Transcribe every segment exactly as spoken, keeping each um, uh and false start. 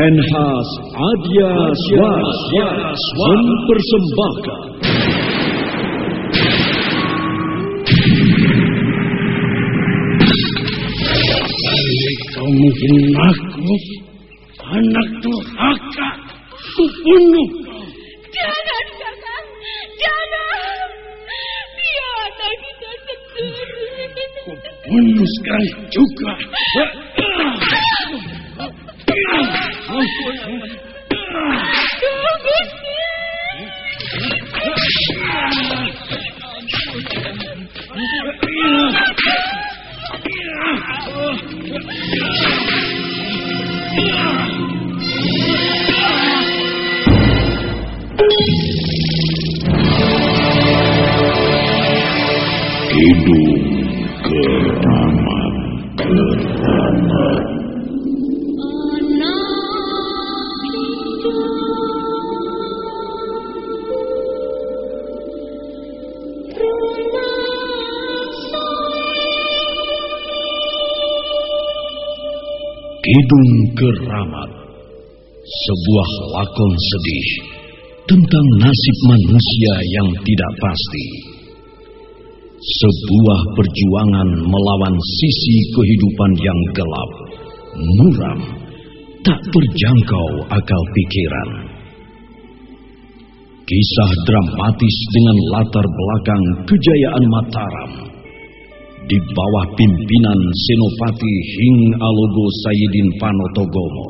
Denhas Adya Swara mempersembahkan kau menghina aku, anak durhaka, kubunuh kau. Jangan, Kakang, jangan. Dia anak kita sendiri. Kubunuh sekali juga. Hidung keramat, keramat. Kidung Keramat, sebuah lakon sedih tentang nasib manusia yang tidak pasti. Sebuah perjuangan melawan sisi kehidupan yang gelap, muram, tak terjangkau akal pikiran. Kisah dramatis dengan latar belakang kejayaan Mataram di bawah pimpinan Senopati Hing Alogo Sayyidin Panotogomo.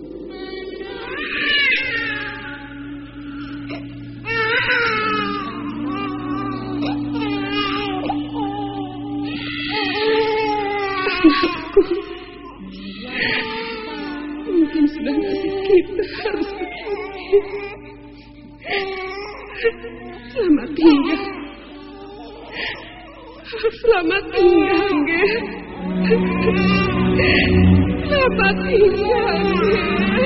Mungkin sudah nasib kita harus begini. Selamat tinggal. Selamat tinggal, Ge. Selamat tinggal, Ge.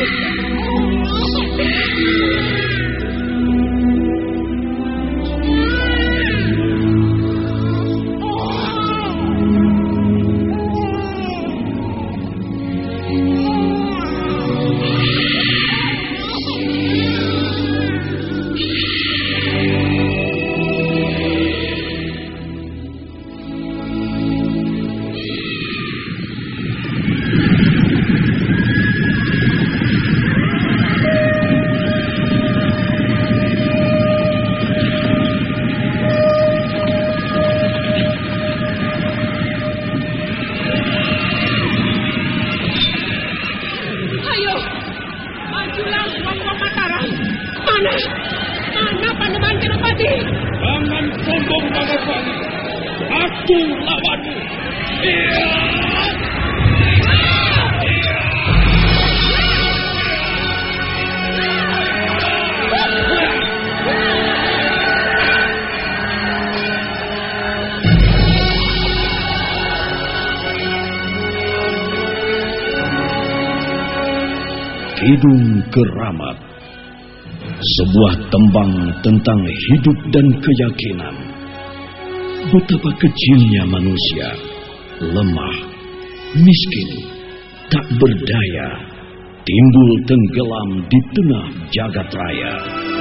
Kidung Keramat, sebuah tembang tentang hidup dan keyakinan. Betapa kecilnya manusia, lemah, miskin, tak berdaya, timbul tenggelam di tengah jagat raya.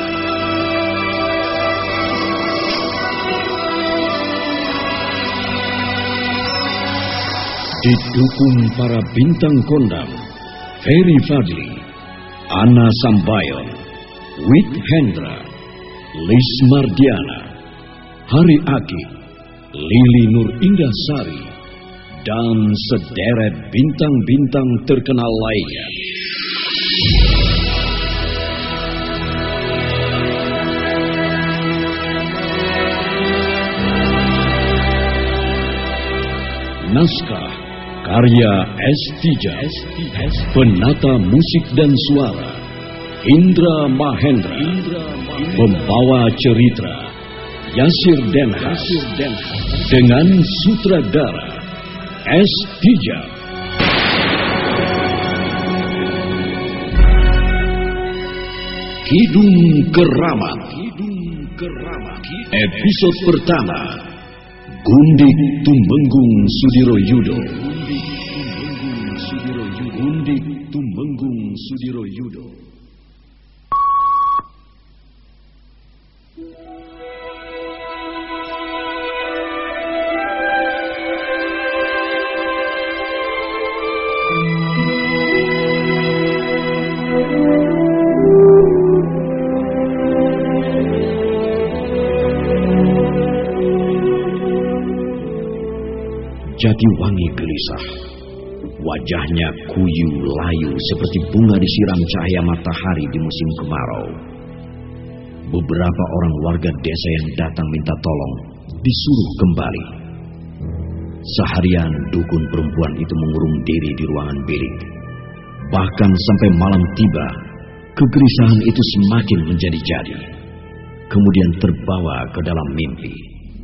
Didukung para bintang kondang, Ferry Fadli, Ana Sambayon, Wit Hendra, Lis Mardiana, Hari Aki, Lili Nur Indah Sari, dan sederet bintang-bintang terkenal lainnya. Naskah karya S. Tija, penata musik dan suara Indra Mahendra, pembawa cerita Yasir Denhas, dengan sutradara S. Tija. Kidung Keramat, episode pertama. Gundik Tumenggung Sudiro Yudo. Gundik Tumenggung Sudiroyudo. Jatiwangi gelisah. Wajahnya kuyu layu seperti bunga disiram cahaya matahari di musim kemarau. Beberapa orang warga desa yang datang minta tolong disuruh kembali. Seharian dukun perempuan itu mengurung diri di ruangan bilik. Bahkan sampai malam tiba, kegelisahan itu semakin menjadi-jadi. Kemudian terbawa ke dalam mimpi.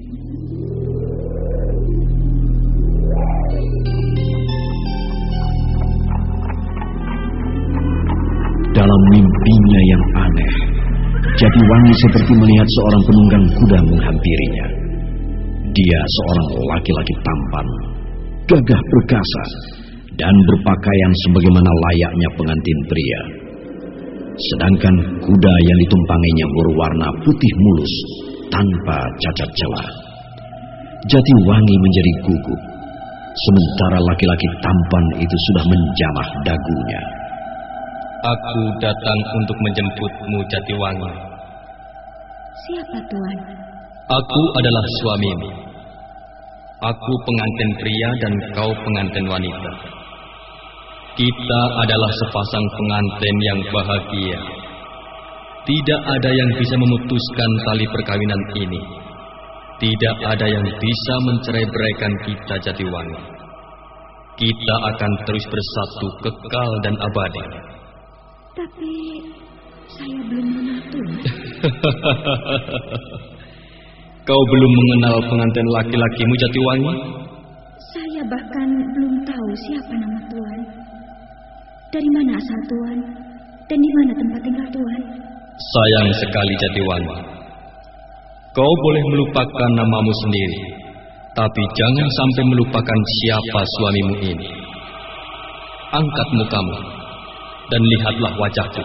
Dalam mimpinya yang aneh, Jatiwangi seperti melihat seorang penunggang kuda menghampirinya. Dia seorang laki-laki tampan, gagah perkasa, dan berpakaian sebagaimana layaknya pengantin pria. Sedangkan kuda yang ditumpanginya berwarna putih mulus, tanpa cacat celah. Jatiwangi menjadi gugup, sementara laki-laki tampan itu sudah menjamah dagunya. Aku datang untuk menjemputmu, Jatiwangi. Siapa Tuan? Aku adalah suamimu. Aku pengantin pria dan kau pengantin wanita. Kita adalah sepasang pengantin yang bahagia. Tidak ada yang bisa memutuskan tali perkawinan ini. Tidak ada yang bisa mencerai-beraikan kita, Jatiwangi. Kita akan terus bersatu kekal dan abadi. Tapi saya belum mengenal Tuan. Kau belum mengenal pengantin laki-lakimu, Jatiwangi? Saya bahkan belum tahu siapa nama Tuan. Dari mana asal Tuan? Dan di mana tempat tinggal Tuan? Sayang sekali, Jatiwangi. Kau boleh melupakan namamu sendiri, tapi jangan sampai melupakan siapa suamimu ini. Angkat mukamu dan lihatlah wajahku.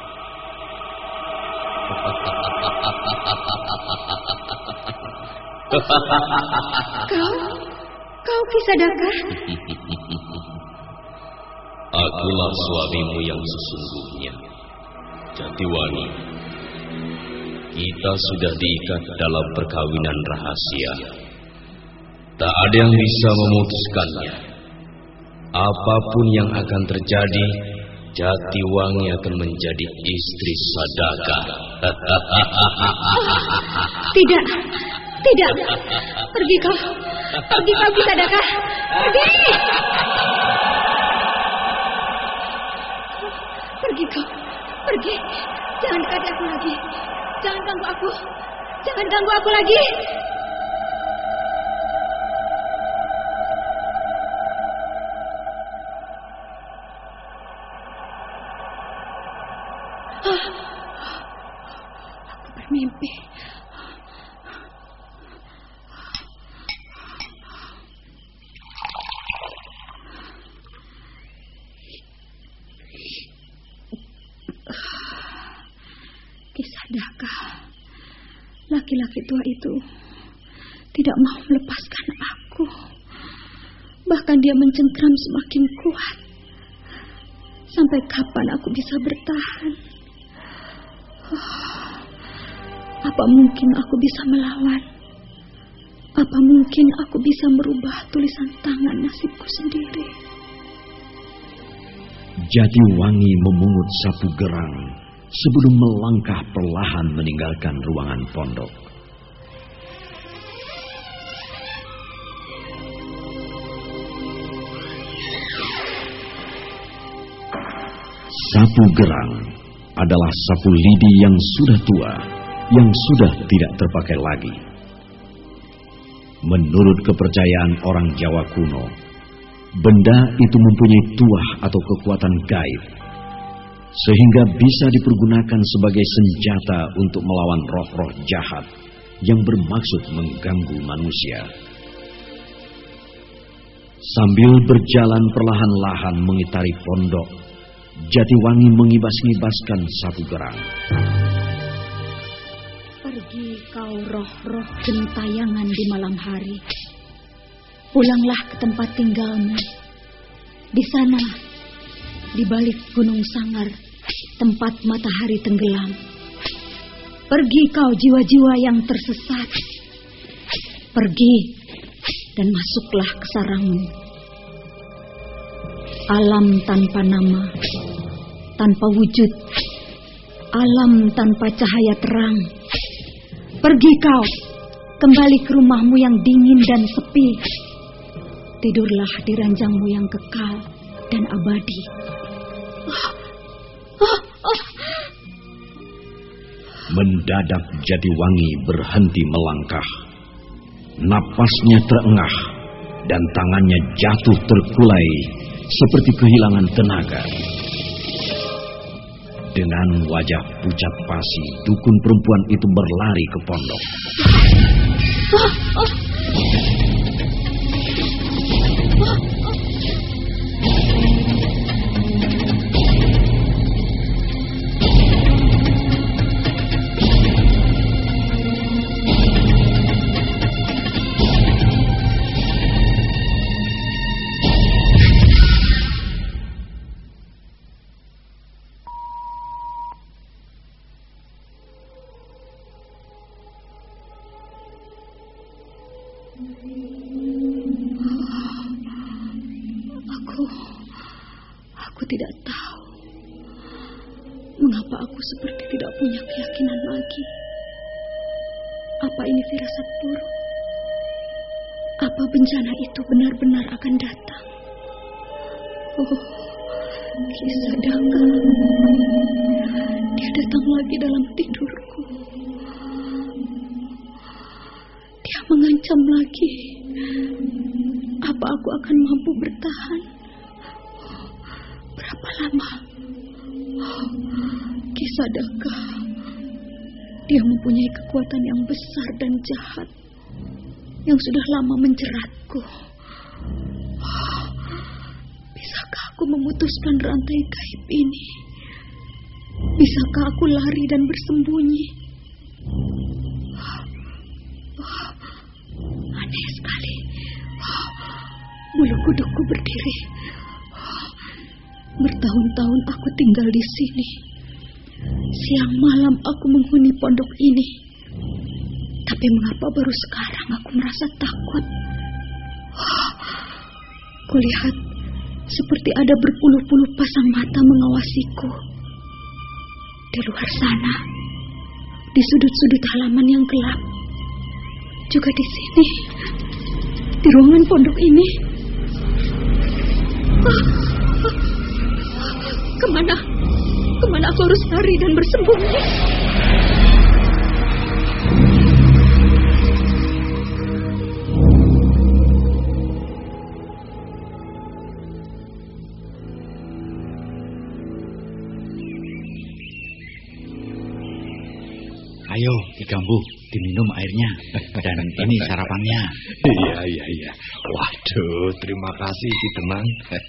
Kau, kau Kisadaka? Akulah suamimu yang sesungguhnya, Jatiwangi. Kita sudah diikat dalam perkawinan rahasia. Tak ada yang bisa memutuskannya. Apapun yang akan terjadi, Jatiwangi akan menjadi istri Sadaka. Tidak, tidak. Pergi kau, pergi kau Kisadaka. Pergi. Pergi kau, pergi. Jangan dekati aku lagi. Jangan ganggu aku. Jangan ganggu aku lagi. Ah, aku bermimpi. Kisadaka, laki-laki tua itu tidak mau melepaskan aku. Bahkan dia mencengkram semakin kuat. Sampai kapan aku bisa bertahan? Oh, apa mungkin aku bisa melawan? Apa mungkin aku bisa merubah tulisan tangan nasibku sendiri? Jatiwangi memungut sapu gerang sebelum melangkah perlahan meninggalkan ruangan pondok. Sapu gerang adalah sapu lidi yang sudah tua, yang sudah tidak terpakai lagi. Menurut kepercayaan orang Jawa kuno, benda itu mempunyai tuah atau kekuatan gaib, sehingga bisa dipergunakan sebagai senjata untuk melawan roh-roh jahat yang bermaksud mengganggu manusia. Sambil berjalan perlahan-lahan mengitari pondok, Jatiwangi mengibas-ngibaskan sapu gerang. Pergi kau roh-roh gentayangan di malam hari. Pulanglah ke tempat tinggalmu. Di sana, di balik gunung Sangar, tempat matahari tenggelam. Pergi kau jiwa-jiwa yang tersesat. Pergi dan masuklah ke sarangmu. Alam tanpa nama, tanpa wujud. Alam tanpa cahaya terang. Pergi kau, kembali ke rumahmu yang dingin dan sepi. Tidurlah di ranjangmu yang kekal dan abadi. Oh, oh, oh. Mendadak Jatiwangi berhenti melangkah. Napasnya terengah dan tangannya jatuh terkulai seperti kehilangan tenaga. Dengan wajah pucat pasi, dukun perempuan itu berlari ke pondok. Oh, oh. Aku, aku tidak tahu mengapa aku seperti tidak punya keyakinan lagi. Apa ini firasat buruk? Apa bencana itu benar-benar akan datang? Oh, kisah Daka. Dia datang lagi dalam tidurku. Dia mengancam lagi. Apa aku akan mampu bertahan? Berapa lama? Oh, kisah Daka. Dia mempunyai kekuatan yang besar dan jahat yang sudah lama menjeratku. Oh, bisakah aku memutuskan rantai gaib ini? Bisakah aku lari dan bersembunyi? Oh, aneh sekali. Oh, bulu kudukku berdiri. Oh, bertahun-tahun aku tinggal di sini. Siang malam aku menghuni pondok ini. Tapi mengapa baru sekarang aku merasa takut? Oh, kulihat seperti ada berpuluh-puluh pasang mata mengawasiku. Di luar sana, di sudut-sudut halaman yang gelap, juga di sini, di ruangan pondok ini. Oh, oh, kemana? Kemana aku harus lari dan bersembunyi? Ayo, Ki Gambuh, diminum airnya. Dan ini sarapannya. Iya, iya, iya. Waduh, terima kasih Ki Demang.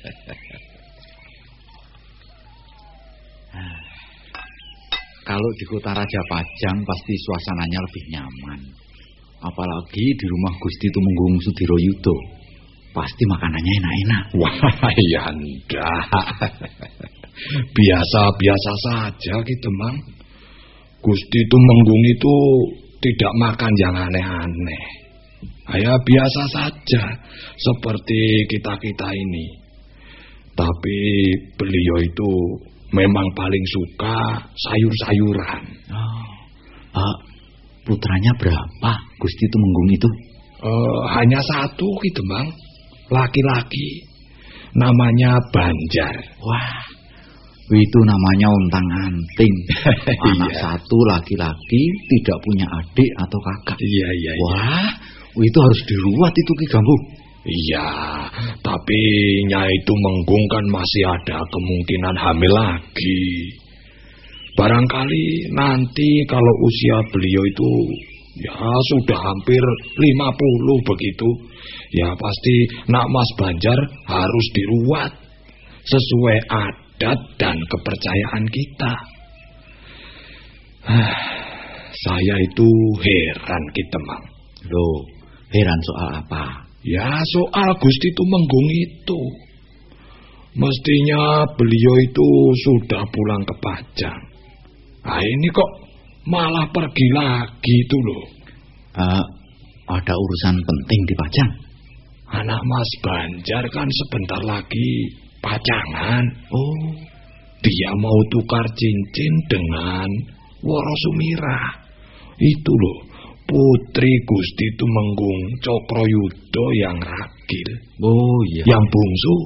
Kalau di kota Raja Pajang pasti suasananya lebih nyaman. Apalagi di rumah Gusti Tumenggung Sudiroyudo. Pasti makanannya enak-enak. Wah, ya enggak. Biasa-biasa saja Ki Demang. Gusti Tumenggung itu tidak makan yang aneh-aneh. Ya biasa saja, seperti kita-kita ini. Tapi beliau itu memang paling suka sayur-sayuran. Oh, uh, putranya berapa Gusti Tumenggung itu? Uh, hanya satu Ki Demang, laki-laki. Namanya Banjar. Wah, itu namanya untang-anting. Anak iya. Satu laki-laki, tidak punya adik atau kakak. Iya, iya, iya. Wah, itu harus diruat itu Ki Gambuh. Iya, tapi Nyai Tumenggung kan masih ada kemungkinan hamil lagi. Barangkali nanti kalau usia beliau itu ya sudah hampir lima puluh begitu, ya pasti nak Mas Banjar harus diruat sesuai adat adat dan kepercayaan kita. Saya itu heran Ki Temang. Loh, heran soal apa? Ya soal Gusti Tumenggung itu. Mestinya beliau itu sudah pulang ke Pajang. Nah ini kok malah pergi lagi itu loh. Uh, ada urusan penting di Pajang? Anak Mas Banjar kan sebentar lagi pacangan. Oh, dia mau tukar cincin dengan Woro Sumira. Itu loh, putri Gusti Tumenggung Cokroyudo yang ragil. Oh iya. Yang bungsu.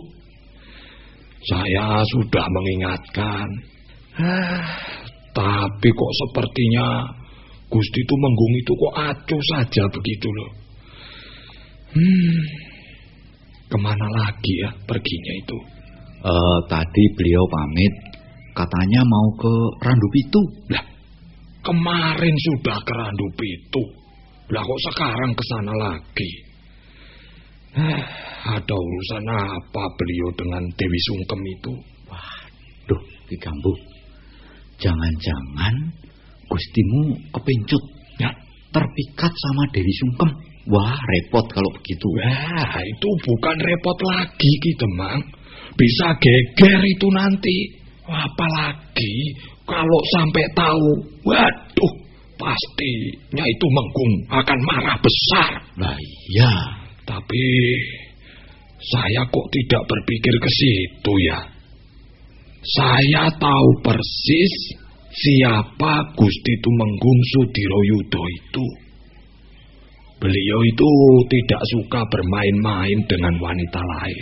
Saya sudah mengingatkan. Ah, tapi kok sepertinya Gusti Tumenggung itu kok acuh saja begitu loh. Hmm, kemana lagi ya perginya itu? Uh, tadi beliau pamit, katanya mau ke Randupitu. Lah, kemarin sudah ke Randupitu. Lah kok sekarang ke sana lagi? Eh, ada urusan apa beliau dengan Dewi Sungkem itu? Waduh, Ki Gambuh. Jangan-jangan Gustimu kepincut, ya, terpikat sama Dewi Sungkem. Wah, repot kalau begitu. Wah, itu bukan repot lagi, Ki Temang. Bisa geger itu nanti. Apalagi kalau sampai tahu, waduh, pastinya itu Menggung akan marah besar. Nah iya, tapi saya kok tidak berpikir ke situ ya. Saya tahu persis siapa Gusti Tumenggung Sudiroyudo itu. Beliau itu tidak suka bermain-main dengan wanita lain.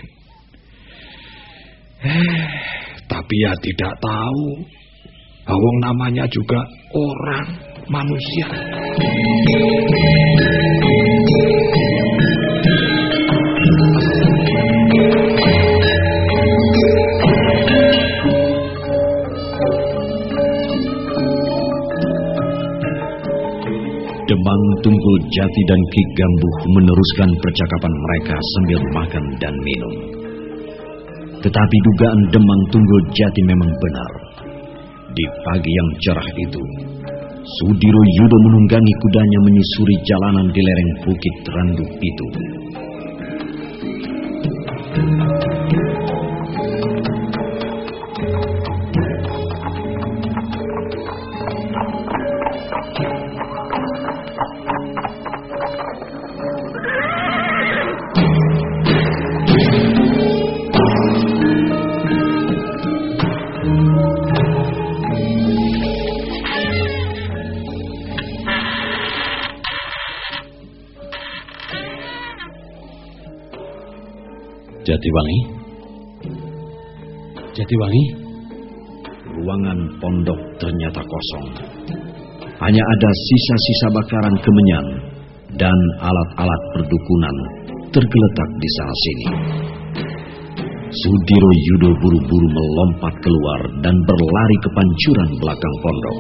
Eh, tapi ya tidak tahu. Awang namanya juga orang, manusia. Demang Tunggul Jati dan Ki Gambuh meneruskan percakapan mereka sambil makan dan minum. Tetapi dugaan Demang Tunggul Jati memang benar. Di pagi yang cerah itu, Sudiroyudo menunggangi kudanya menyusuri jalanan di lereng Bukit Randupitu. Jatiwangi? Jatiwangi? Ruangan pondok ternyata kosong. Hanya ada sisa-sisa bakaran kemenyan dan alat-alat perdukunan tergeletak di sana-sini. Sudiroyudo buru-buru melompat keluar dan berlari ke pancuran belakang pondok.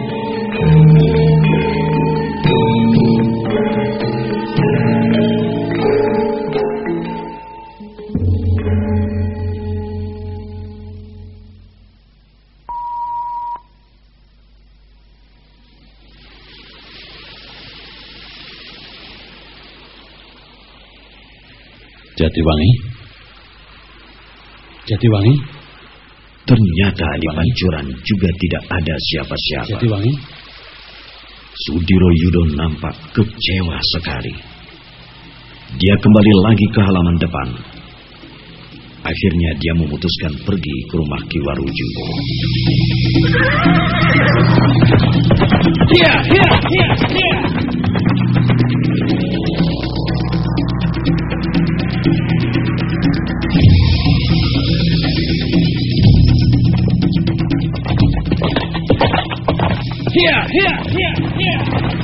Jatiwangi? Jatiwangi? Ternyata di pancuran juga tidak ada siapa-siapa. Jatiwangi? Sudiroyudo nampak kecewa sekali. Dia kembali lagi ke halaman depan. Akhirnya dia memutuskan pergi ke rumah Ki Waruju. Hiya, hiya, hiya, hiya. Hiya, hiya, hiya, hiya.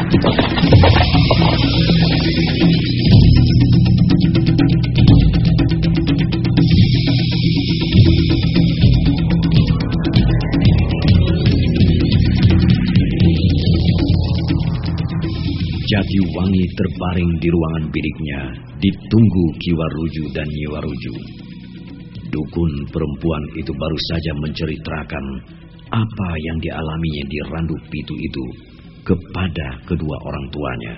Jatiwangi terbaring di ruangan biliknya, ditunggu Ki Waruju dan Nyi Waruju. Dukun perempuan itu baru saja menceritakan apa yang dialaminya di Randu Pitu itu kepada kedua orang tuanya.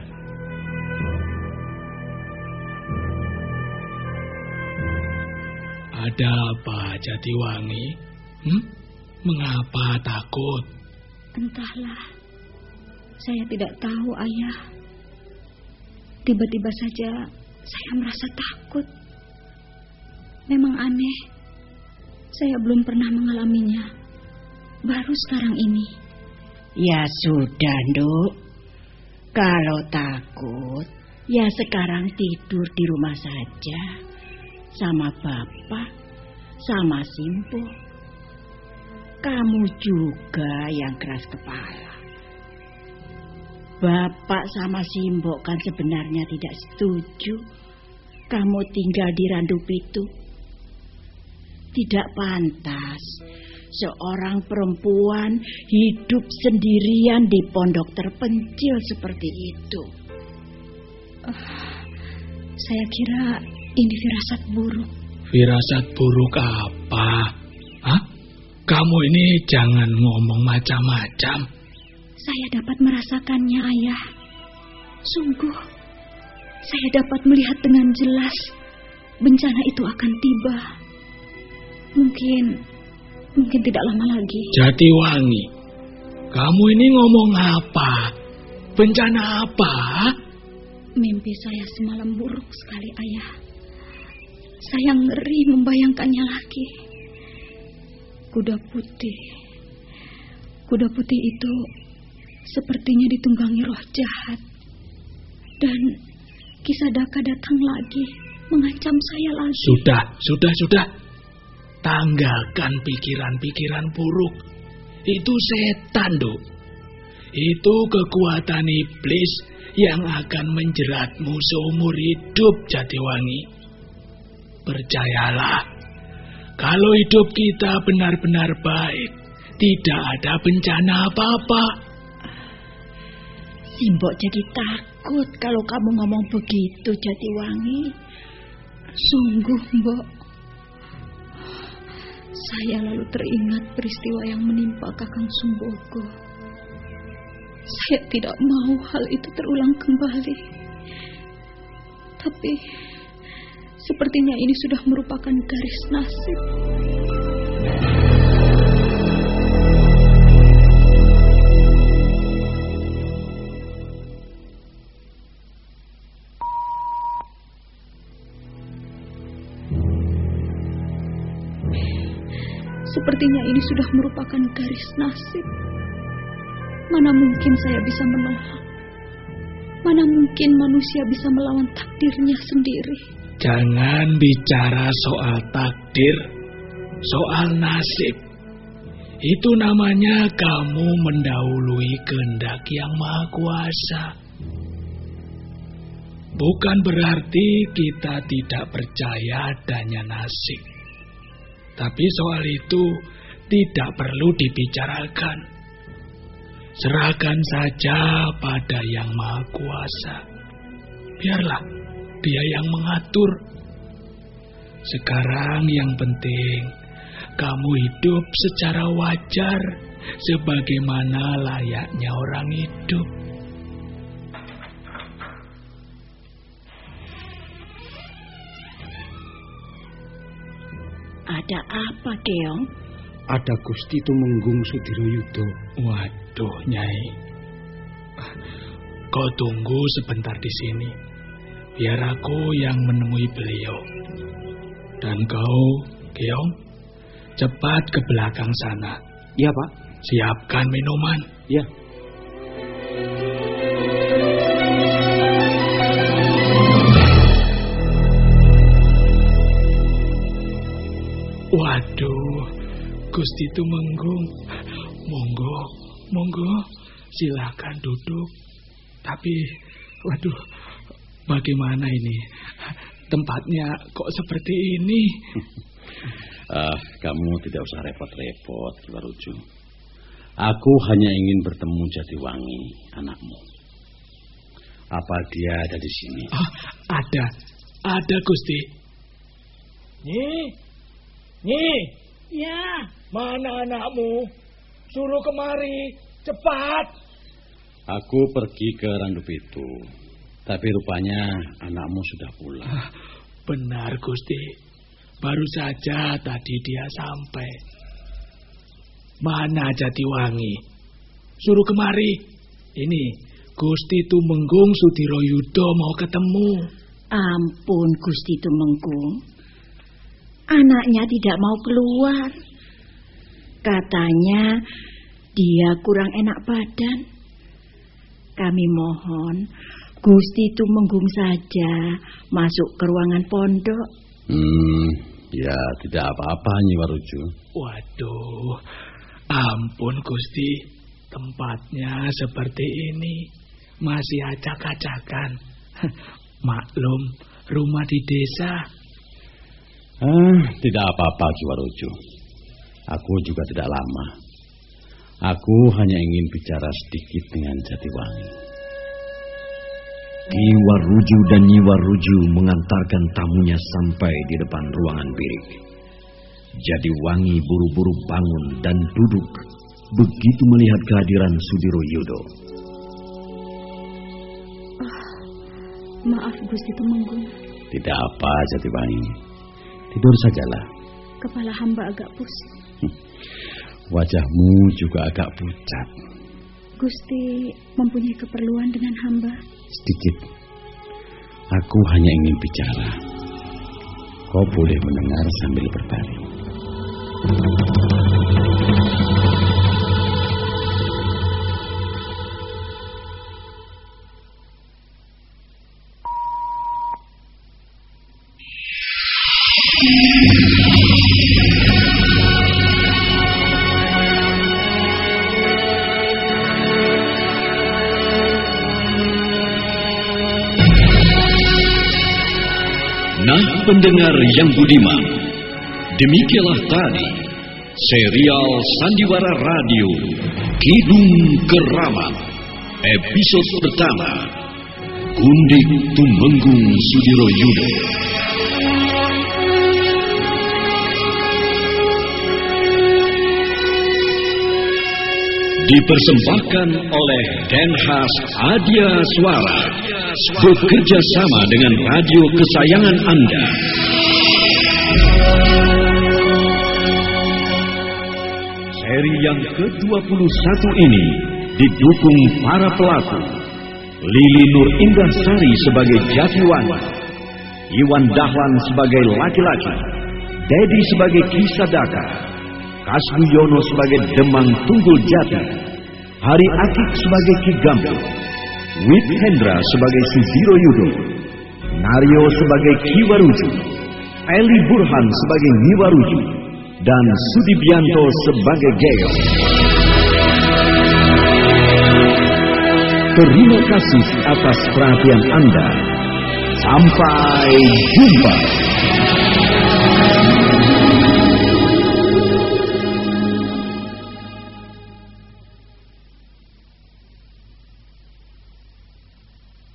Ada apa, Jatiwangi? Hmm? Mengapa takut? Entahlah, saya tidak tahu, Ayah. Tiba-tiba saja saya merasa takut. Memang aneh, saya belum pernah mengalaminya. Baru sekarang ini. Ya sudah, Nduk. Kalau takut, ya sekarang tidur di rumah saja. Sama Bapak, sama Simbo. Kamu juga yang keras kepala. Bapak sama Simbo kan sebenarnya tidak setuju kamu tinggal di Randu Pitu. Tidak pantas seorang perempuan hidup sendirian di pondok terpencil seperti itu. Uh, saya kira ini firasat buruk. Firasat buruk apa? Hah? Kamu ini jangan ngomong macam-macam. Saya dapat merasakannya, Ayah. Sungguh, saya dapat melihat dengan jelas bencana itu akan tiba. Mungkin, mungkin tidak lama lagi. Jatiwangi, kamu ini ngomong apa? Bencana apa? Mimpi saya semalam buruk sekali, Ayah. Saya ngeri membayangkannya lagi. Kuda putih. Kuda putih itu sepertinya ditunggangi roh jahat. Dan Kisadaka datang lagi mengancam saya lagi. Sudah, sudah, sudah. Tanggalkan pikiran-pikiran buruk. Itu setan, Duk. Itu kekuatan iblis yang akan menjeratmu seumur hidup, Jatiwangi. Percayalah, kalau hidup kita benar-benar baik, tidak ada bencana apa-apa. Simbok jadi takut kalau kamu ngomong begitu, Jatiwangi. Sungguh, Mbok. Saya lalu teringat peristiwa yang menimpa Kakang Sumbogo. Saya tidak mau hal itu terulang kembali. Tapi sepertinya ini sudah merupakan garis nasib. Sepertinya ini sudah merupakan garis nasib. Mana mungkin saya bisa menolak? Mana mungkin manusia bisa melawan takdirnya sendiri? Jangan bicara soal takdir, soal nasib. Itu namanya kamu mendahului kehendak yang Maha Kuasa. Bukan berarti kita tidak percaya adanya nasib. Tapi soal itu tidak perlu dibicarakan. Serahkan saja pada Yang Maha Kuasa. Biarlah Dia yang mengatur. Sekarang yang penting kamu hidup secara wajar sebagaimana layaknya orang hidup. Ada apa, Keong? Ada Gusti Tumenggung Sudiroyudo. Waduh, Nyai. Kau tunggu sebentar di sini. Biar aku yang menemui beliau. Dan kau, Keong, cepat ke belakang sana. Iya, Pak. Siapkan minuman. Ya. Waduh, Gusti Tumenggung. Monggo, monggo, silakan duduk. Tapi, waduh, bagaimana ini? Tempatnya kok seperti ini? Ah, kamu tidak usah repot-repot, Ki Warujo. Aku hanya ingin bertemu Jatiwangi, anakmu. Apa dia ada di sini? Oh, ada, ada Gusti. Nyi, Nyi. Ya. Mana anakmu? Suruh kemari, cepat. Aku pergi ke Randup itu, tapi rupanya anakmu sudah pulang. Ah, benar, Gusti. Baru saja tadi dia sampai. Mana Jatiwangi? Suruh kemari. Ini, Gusti Tumenggung Sudiroyudo mau ketemu. Ampun, Gusti Tumenggung. Anaknya tidak mau keluar. Katanya dia kurang enak badan. Kami mohon Gusti Tumenggung saja masuk ke ruangan pondok. Hmm, ya tidak apa-apa Nyi Waruju. Waduh, ampun Gusti. Tempatnya seperti ini masih acak-acakan. Maklum, rumah di desa. Ah, tidak apa-apa Ki Waruju. Aku juga tidak lama. Aku hanya ingin bicara sedikit dengan Jatiwangi. Ki Waruju dan Nyi Waruju mengantarkan tamunya sampai di depan ruangan bilik. Jatiwangi buru-buru bangun dan duduk begitu melihat kehadiran Sudiroyudo. Oh, maaf Gusti Tumenggung. Tidak apa Jatiwangi. Tidur sajalah. Kepala hamba agak pusing. Wajahmu juga agak pucat. Gusti mempunyai keperluan dengan hamba? Sedikit. Aku hanya ingin bicara. Kau boleh mendengar sambil berbaring. Nah, pendengar yang budiman, demikianlah tadi serial Sandiwara Radio Kidung Keramat episode pertama, Gundik Tumenggung Sudiroyudo. Dipersembahkan oleh Denhas Adia Suara, bekerja sama dengan radio kesayangan Anda. Seri yang ke dua puluh satu ini didukung para pelaku. Lili Nur Indah Sari sebagai Jatiwangi, Iwan Dahlan sebagai laki-laki, Dedi sebagai Kisadaka, Kasbuyono sebagai Demang Tunggul Jati, Hari Akik sebagai Ki Gampil, Wit Hendra sebagai Sudiroyudo, Naryo sebagai Ki Waruju, Eli Burhan sebagai Nyi Waruju, dan Sudibianto sebagai Geo. Terima kasih atas perhatian Anda. Sampai jumpa.